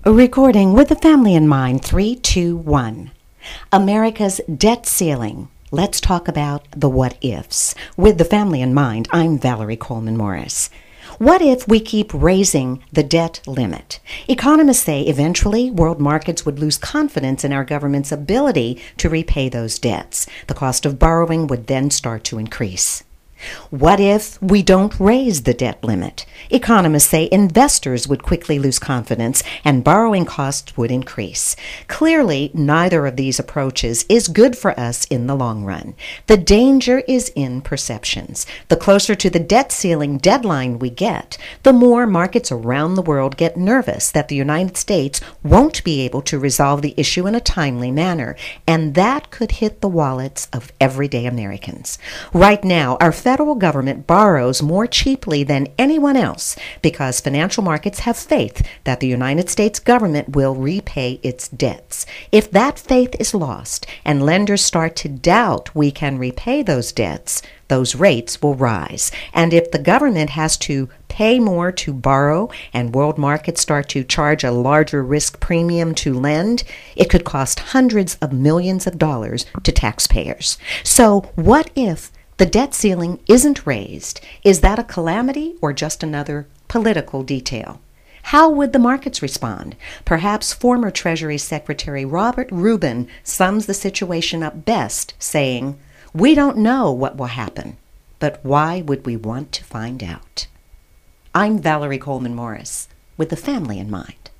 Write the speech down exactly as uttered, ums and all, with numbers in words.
A recording with the family in mind. Three, two, one. America's debt ceiling. Let's talk about the what ifs. With the family in mind, I'm Valerie Coleman Morris. What if we keep raising the debt limit? Economists say eventually world markets would lose confidence in our government's ability to repay those debts. The cost of borrowing would then start to increase. What if we don't raise the debt limit? Economists say investors would quickly lose confidence and borrowing costs would increase. Clearly, neither of these approaches is good for us in the long run. The danger is in perceptions. The closer to the debt ceiling deadline we get, the more markets around the world get nervous that the United States won't be able to resolve the issue in a timely manner, and that could hit the wallets of everyday Americans. Right now, our federal government borrows more cheaply than anyone else because financial markets have faith that the United States government will repay its debts. If that faith is lost and lenders start to doubt we can repay those debts, those rates will rise. And if the government has to pay more to borrow and world markets start to charge a larger risk premium to lend, it could cost hundreds of millions of dollars to taxpayers. So what if the debt ceiling isn't raised? Is that a calamity or just another political detail? How would the markets respond? Perhaps former Treasury Secretary Robert Rubin sums the situation up best, saying, "We don't know what will happen, but why would we want to find out?" I'm Valerie Coleman Morris, with the family in mind.